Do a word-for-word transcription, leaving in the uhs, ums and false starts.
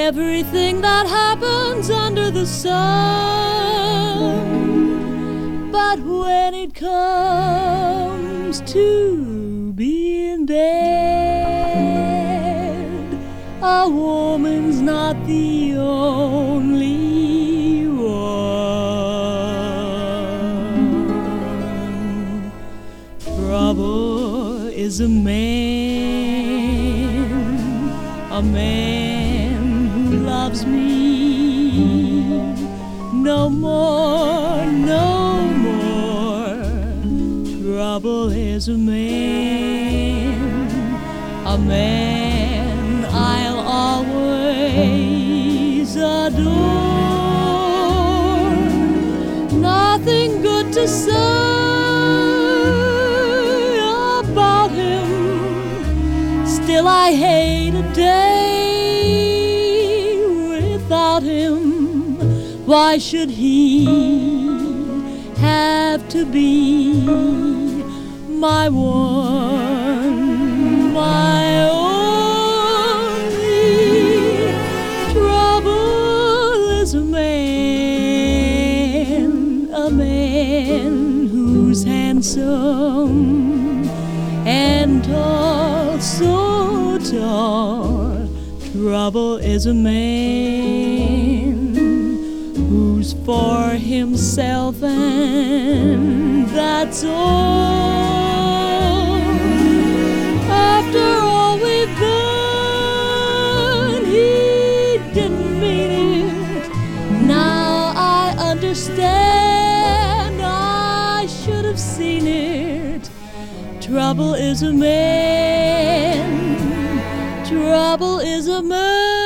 everything that happens under the sun. But when it comes to being bad, a woman's not the only one. Trouble is a man, a man who loves me no more, no more. Trouble is a man, a man I'll always adore. Nothing good to say about him, still I hate a day without him. Why should he have to be my one, my only? Trouble is a man, a man who's handsome and tall, so tall. Trouble is a man who's for himself, and that's all. After all we've done, he didn't mean it. Now I understand, I should have seen it. Trouble is a man, trouble is a man.